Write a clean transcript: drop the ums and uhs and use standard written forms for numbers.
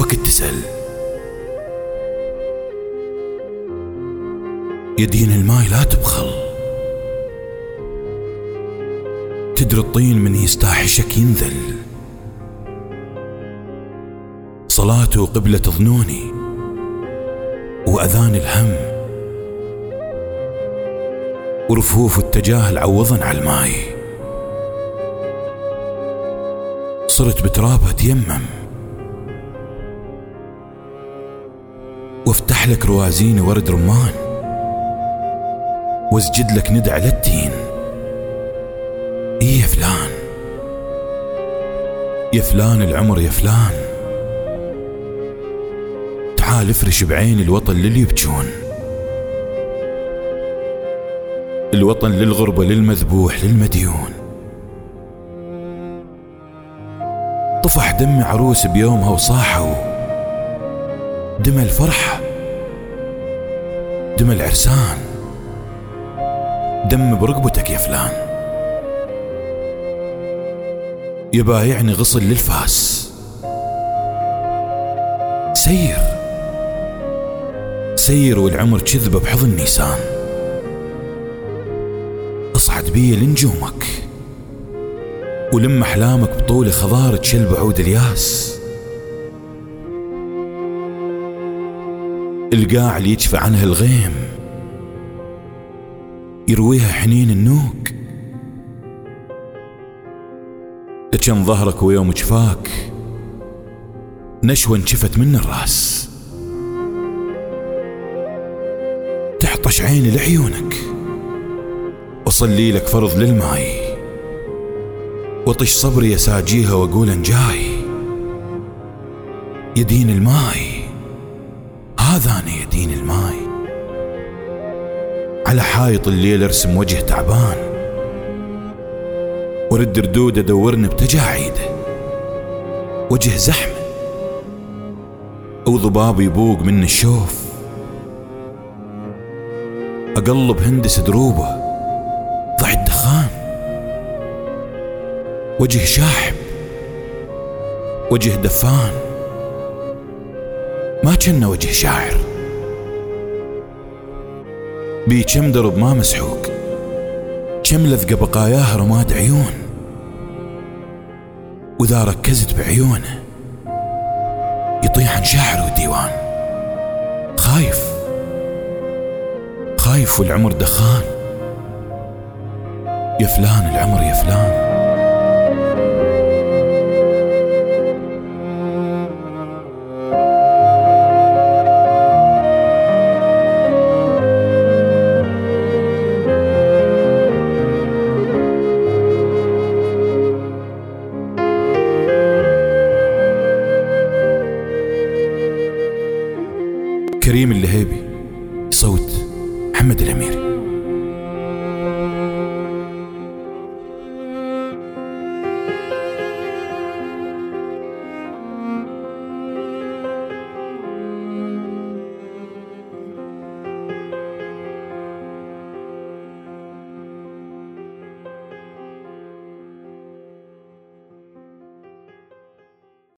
وقت تسأل. يا دين الماي لا تبخل، تدري الطين من يستاحشك ينذل. صلاته قبلة ظنوني وأذان الهم، ورفوف التجاهل عوضا على الماي. صرت بترابها تيمم، وافتح لك روازين ورد رمان، واسجد لك ندع للتين. ايه يا فلان، يا فلان العمر يا فلان، تعال افرش بعين الوطن للي يبجون، الوطن للغربة للمذبوح للمديون. طفح دم عروس بيومها وصاحوا دم الفرحة، دم العرسان، دم برقبتك يا فلان. يبايعني غصن للفاس، سير سير والعمر كذبة بحضن نيسان. اصعد بي لنجومك، ولم احلامك بطول خضار تشل بعود الياس. القاع اللي يجفى عنها الغيم يرويها حنين النوق. لكن ظهرك ويوم جفاك نشوة انشفت من الراس. تحطش عيني لعيونك، وصلي لك فرض للماي، وطش صبري يساجيها واقول انجاي. يا دين الماي، هذا أنا يا دين الماي. على حائط الليل ارسم وجه تعبان، ورد ردود ادورني بتجاعيده. وجه زحمة او ضباب يبوق من الشوف، اقلب هندس دروبه ضع الدخان. وجه شاحب، وجه دفان، ما كنا وجه شاعر. بي كم درب ما مسحوق، كم لذقة بقاياه رماد عيون. وإذا ركزت بعيونه يطيح عن شاعر وديوان. خايف خايف والعمر دخان. يا فلان العمر يا فلان. كريم اللهيبي، صوت محمد الأميري.